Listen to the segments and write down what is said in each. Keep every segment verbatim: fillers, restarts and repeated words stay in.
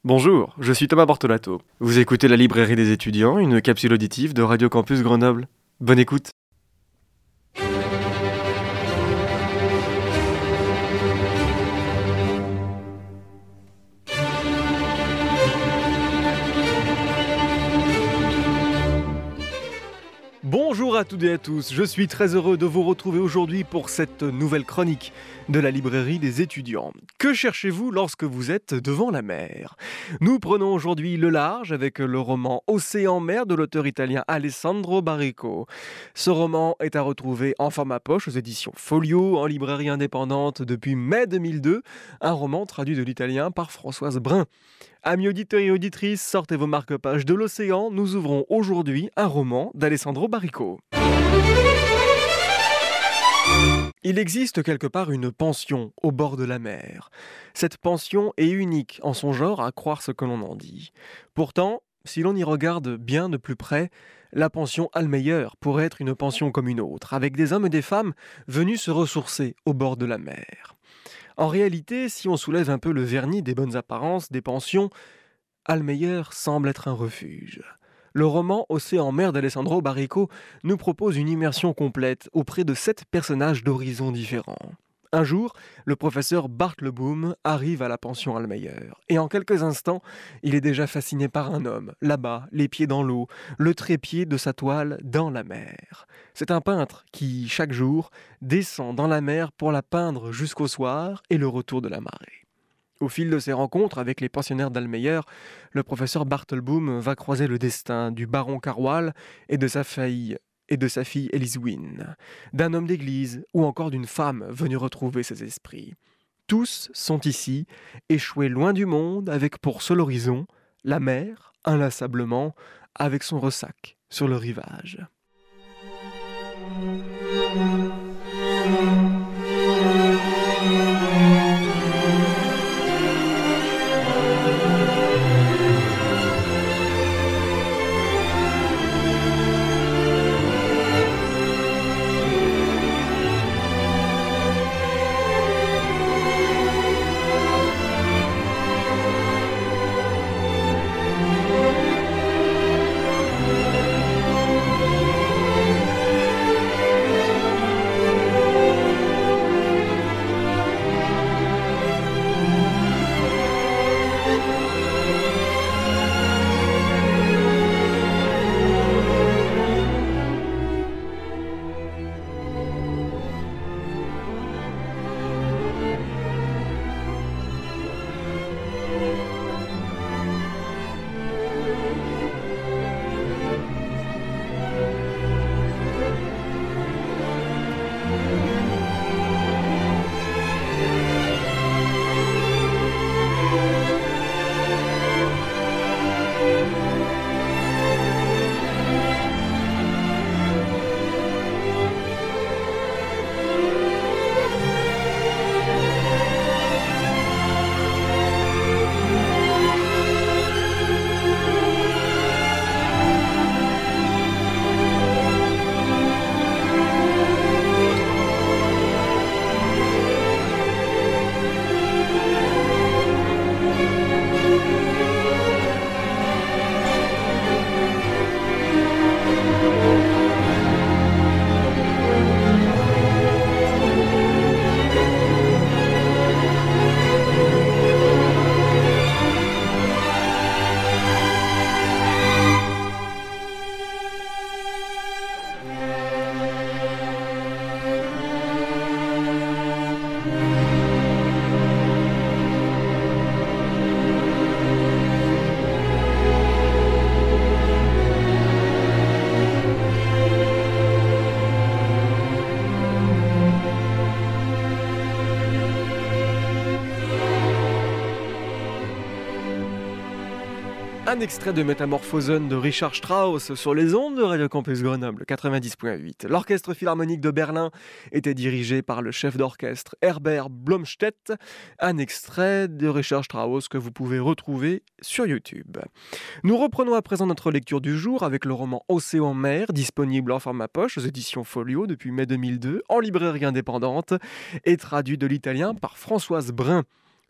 Bonjour, je suis Thomas Bortolato. Vous écoutez La Librairie des étudiants, une capsule auditive de Radio Campus Grenoble. Bonne écoute. Bonjour à toutes et à tous, je suis très heureux de vous retrouver aujourd'hui pour cette nouvelle chronique de la librairie des étudiants. Que cherchez-vous lorsque vous êtes devant la mer ? Nous prenons aujourd'hui le large avec le roman Océan-mer de l'auteur italien Alessandro Baricco. Ce roman est à retrouver en format poche aux éditions Folio, en librairie indépendante depuis mai deux mille deux, un roman traduit de l'italien par Françoise Brun. Amis auditeurs et auditrices, sortez vos marque-pages de l'océan, nous ouvrons aujourd'hui un roman d'Alessandro Baricco. Il existe quelque part une pension au bord de la mer. Cette pension est unique en son genre, à croire ce que l'on en dit. Pourtant, si l'on y regarde bien de plus près, la pension Allmeyer pourrait être une pension comme une autre, avec des hommes et des femmes venus se ressourcer au bord de la mer. En réalité, si on soulève un peu le vernis des bonnes apparences des pensions, Allmeyer semble être un refuge. Le roman Océan-mer d'Alessandro Baricco nous propose une immersion complète auprès de sept personnages d'horizons différents. Un jour, le professeur Bartleboom arrive à la pension Allmeyer, et en quelques instants, il est déjà fasciné par un homme, là-bas, les pieds dans l'eau, le trépied de sa toile dans la mer. C'est un peintre qui, chaque jour, descend dans la mer pour la peindre jusqu'au soir et le retour de la marée. Au fil de ses rencontres avec les pensionnaires d'Allmeyer, le professeur Bartleboom va croiser le destin du baron Carwal et de sa fille et de sa fille Eliswyn, d'un homme d'église ou encore d'une femme venue retrouver ses esprits. Tous sont ici, échoués loin du monde, avec pour seul horizon la mer, inlassablement, avec son ressac sur le rivage. Un extrait de Métamorphosen de Richard Strauss sur les ondes de Radio Campus Grenoble quatre-vingt-dix point huit. L'Orchestre Philharmonique de Berlin était dirigé par le chef d'orchestre Herbert Blomstedt. Un extrait de Richard Strauss que vous pouvez retrouver sur YouTube. Nous reprenons à présent notre lecture du jour avec le roman Océan-mer, disponible en format poche aux éditions Folio depuis mai deux mille deux, en librairie indépendante et traduit de l'italien par Françoise Brun.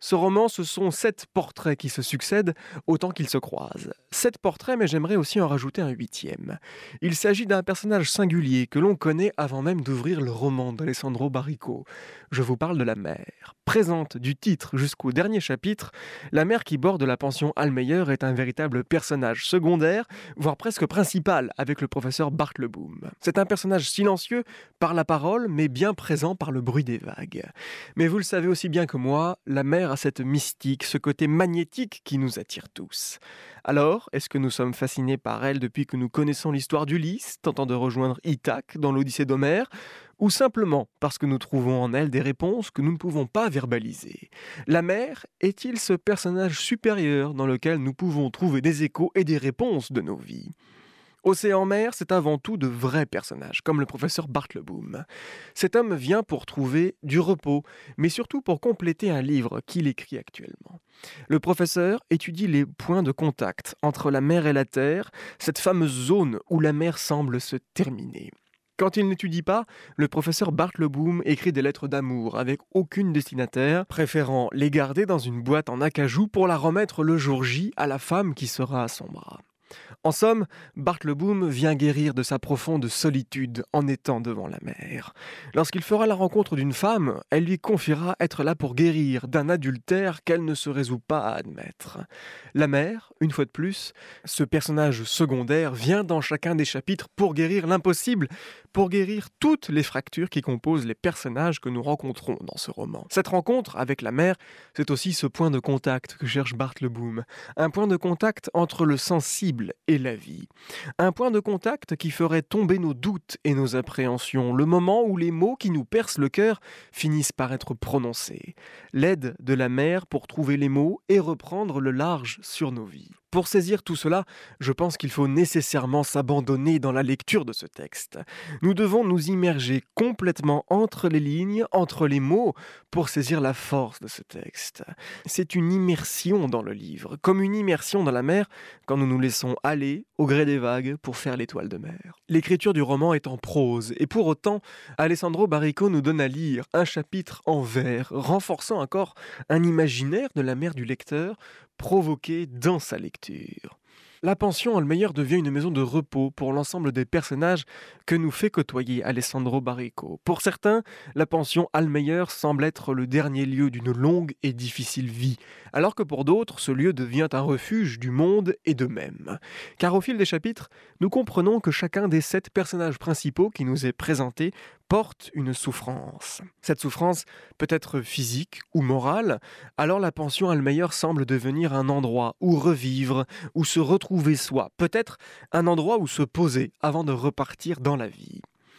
Ce roman, ce sont sept portraits qui se succèdent autant qu'ils se croisent. Sept portraits, mais j'aimerais aussi en rajouter un huitième. Il s'agit d'un personnage singulier que l'on connaît avant même d'ouvrir le roman d'Alessandro Barrico. Je vous parle de la mère. Présente du titre jusqu'au dernier chapitre, la mère qui borde la pension Allmeyer est un véritable personnage secondaire, voire presque principal, avec le professeur Bartleboom. C'est un personnage silencieux par la parole, mais bien présent par le bruit des vagues. Mais vous le savez aussi bien que moi, la mer a cette mystique, ce côté magnétique qui nous attire tous. Alors, est-ce que nous sommes fascinés par elle depuis que nous connaissons l'histoire d'Ulysse, tentant de rejoindre Ithaque dans l'Odyssée d'Homère, ou simplement parce que nous trouvons en elle des réponses que nous ne pouvons pas verbaliser? La mer est-il ce personnage supérieur dans lequel nous pouvons trouver des échos et des réponses de nos vies? Océan-Mer, c'est avant tout de vrais personnages, comme le professeur Bartleboom. Cet homme vient pour trouver du repos, mais surtout pour compléter un livre qu'il écrit actuellement. Le professeur étudie les points de contact entre la mer et la terre, cette fameuse zone où la mer semble se terminer. Quand il n'étudie pas, le professeur Bartleboom écrit des lettres d'amour avec aucune destinataire, préférant les garder dans une boîte en acajou pour la remettre le jour J à la femme qui sera à son bras. En somme, Bartleboom vient guérir de sa profonde solitude en étant devant la mer. Lorsqu'il fera la rencontre d'une femme, elle lui confiera être là pour guérir d'un adultère qu'elle ne se résout pas à admettre. La mer, une fois de plus, ce personnage secondaire vient dans chacun des chapitres pour guérir l'impossible, pour guérir toutes les fractures qui composent les personnages que nous rencontrons dans ce roman. Cette rencontre avec la mer, c'est aussi ce point de contact que cherche Bartleboom, un point de contact entre le sensible et la vie. Un point de contact qui ferait tomber nos doutes et nos appréhensions, le moment où les mots qui nous percent le cœur finissent par être prononcés. L'aide de la mer pour trouver les mots et reprendre le large sur nos vies. Pour saisir tout cela, je pense qu'il faut nécessairement s'abandonner dans la lecture de ce texte. Nous devons nous immerger complètement entre les lignes, entre les mots, pour saisir la force de ce texte. C'est une immersion dans le livre, comme une immersion dans la mer quand nous nous laissons aller au gré des vagues pour faire l'étoile de mer. L'écriture du roman est en prose, et pour autant, Alessandro Barrico nous donne à lire un chapitre en vers, renforçant encore un imaginaire de la mer du lecteur, provoqué dans sa lecture. La pension Allmeyer devient une maison de repos pour l'ensemble des personnages que nous fait côtoyer Alessandro Barrico. Pour certains, la pension Allmeyer semble être le dernier lieu d'une longue et difficile vie, alors que pour d'autres, ce lieu devient un refuge du monde et d'eux-mêmes. Car au fil des chapitres, nous comprenons que chacun des sept personnages principaux qui nous est présenté porte une souffrance. Cette souffrance peut être physique ou morale, alors la pension Allmeyer semble devenir un endroit où revivre, où se retrouver soi, peut-être un endroit où se poser avant de repartir dans la vie.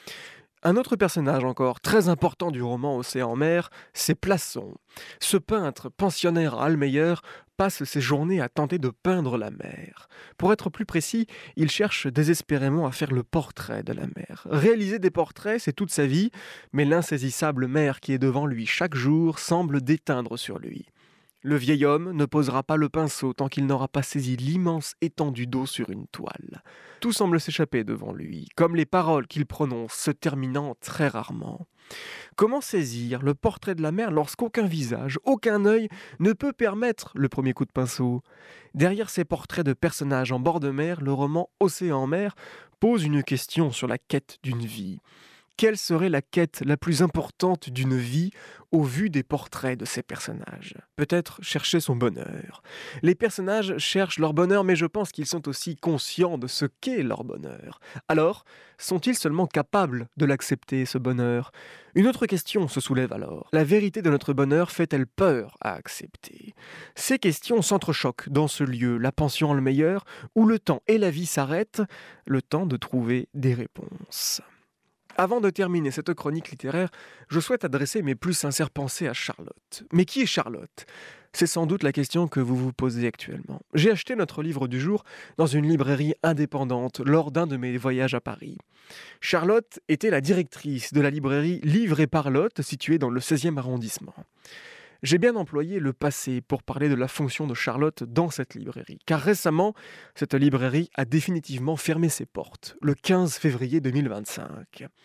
Un autre personnage encore très important du roman Océan-Mer, c'est Plasson. Ce peintre pensionnaire à Allmeyer passe ses journées à tenter de peindre la mer. Pour être plus précis, il cherche désespérément à faire le portrait de la mer. Réaliser des portraits, c'est toute sa vie, mais l'insaisissable mer qui est devant lui chaque jour semble déteindre sur lui. Le vieil homme ne posera pas le pinceau tant qu'il n'aura pas saisi l'immense étendue d'eau sur une toile. Tout semble s'échapper devant lui, comme les paroles qu'il prononce se terminant très rarement. Comment saisir le portrait de la mer lorsqu'aucun visage, aucun œil ne peut permettre le premier coup de pinceau? Derrière ces portraits de personnages en bord de mer, le roman Océan-Mer pose une question sur la quête d'une vie. Quelle serait la quête la plus importante d'une vie au vu des portraits de ces personnages? Peut-être chercher son bonheur. Les personnages cherchent leur bonheur, mais je pense qu'ils sont aussi conscients de ce qu'est leur bonheur. Alors, sont-ils seulement capables de l'accepter, ce bonheur? Une autre question se soulève alors. La vérité de notre bonheur fait-elle peur à accepter? Ces questions s'entrechoquent dans ce lieu, la pension Allmeyer, où le temps et la vie s'arrêtent, le temps de trouver des réponses. Avant de terminer cette chronique littéraire, je souhaite adresser mes plus sincères pensées à Charlotte. Mais qui est Charlotte? C'est sans doute la question que vous vous posez actuellement. J'ai acheté notre livre du jour dans une librairie indépendante lors d'un de mes voyages à Paris. Charlotte était la directrice de la librairie Livre et Parlotte située dans le seizième arrondissement. J'ai bien employé le passé pour parler de la fonction de Charlotte dans cette librairie, car récemment, cette librairie a définitivement fermé ses portes, le quinze février deux mille vingt-cinq.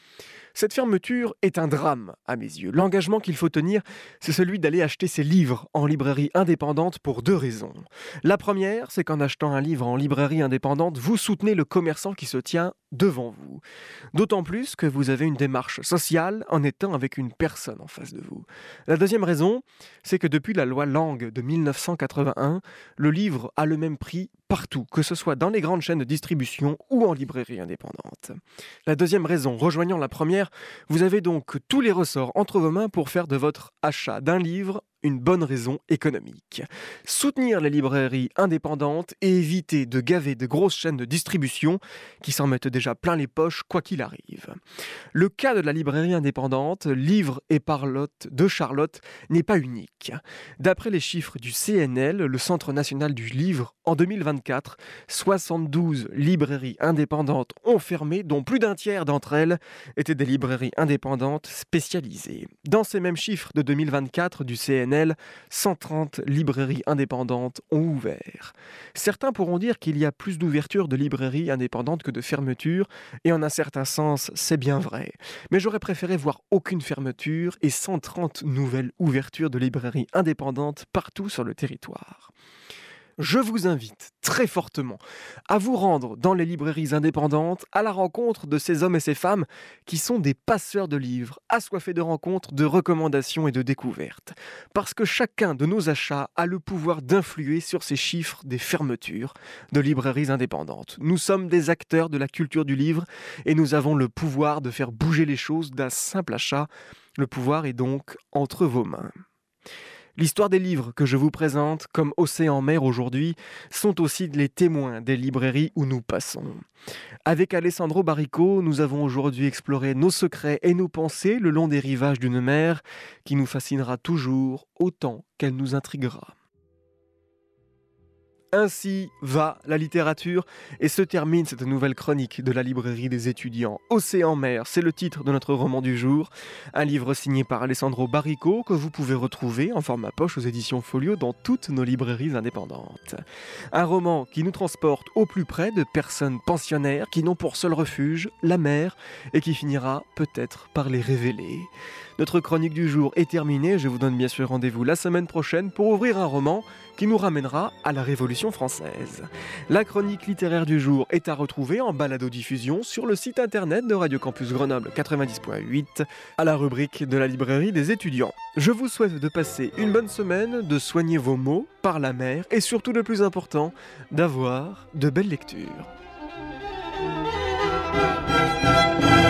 Cette fermeture est un drame à mes yeux. L'engagement qu'il faut tenir, c'est celui d'aller acheter ses livres en librairie indépendante pour deux raisons. La première, c'est qu'en achetant un livre en librairie indépendante, vous soutenez le commerçant qui se tient devant vous. D'autant plus que vous avez une démarche sociale en étant avec une personne en face de vous. La deuxième raison, c'est que depuis la loi Langue de mille neuf cent quatre-vingt-un, le livre a le même prix partout, que ce soit dans les grandes chaînes de distribution ou en librairie indépendante. La deuxième raison, rejoignant la première, vous avez donc tous les ressorts entre vos mains pour faire de votre achat d'un livre une bonne raison économique. Soutenir les librairies indépendantes et éviter de gaver de grosses chaînes de distribution qui s'en mettent déjà plein les poches quoi qu'il arrive. Le cas de la librairie indépendante, Livres et Parlotte de Charlotte, n'est pas unique. D'après les chiffres du C N L, le Centre national du livre, en deux mille vingt-quatre, soixante-douze librairies indépendantes ont fermé, dont plus d'un tiers d'entre elles étaient des librairies indépendantes spécialisées. Dans ces mêmes chiffres de deux mille vingt-quatre du C N L, cent trente librairies indépendantes ont ouvert. Certains pourront dire qu'il y a plus d'ouverture de librairies indépendantes que de fermetures, et en un certain sens, c'est bien vrai. Mais j'aurais préféré voir aucune fermeture et cent trente nouvelles ouvertures de librairies indépendantes partout sur le territoire. Je vous invite très fortement à vous rendre dans les librairies indépendantes à la rencontre de ces hommes et ces femmes qui sont des passeurs de livres, assoiffés de rencontres, de recommandations et de découvertes. Parce que chacun de nos achats a le pouvoir d'influer sur ces chiffres des fermetures de librairies indépendantes. Nous sommes des acteurs de la culture du livre et nous avons le pouvoir de faire bouger les choses d'un simple achat. Le pouvoir est donc entre vos mains. L'histoire des livres que je vous présente, comme Océan Mer aujourd'hui, sont aussi les témoins des librairies où nous passons. Avec Alessandro Barrico, nous avons aujourd'hui exploré nos secrets et nos pensées le long des rivages d'une mer qui nous fascinera toujours autant qu'elle nous intriguera. Ainsi va la littérature et se termine cette nouvelle chronique de la librairie des étudiants. Océan Mer, c'est le titre de notre roman du jour. Un livre signé par Alessandro Barrico que vous pouvez retrouver en format poche aux éditions Folio dans toutes nos librairies indépendantes. Un roman qui nous transporte au plus près de personnes pensionnaires qui n'ont pour seul refuge la mer et qui finira peut-être par les révéler. Notre chronique du jour est terminée. Je vous donne bien sûr rendez-vous la semaine prochaine pour ouvrir un roman qui nous ramènera à la Révolution française. La chronique littéraire du jour est à retrouver en balado-diffusion sur le site internet de Radio Campus Grenoble quatre-vingt-dix point huit à la rubrique de la librairie des étudiants. Je vous souhaite de passer une bonne semaine, de soigner vos mots par la mer et surtout le plus important, d'avoir de belles lectures.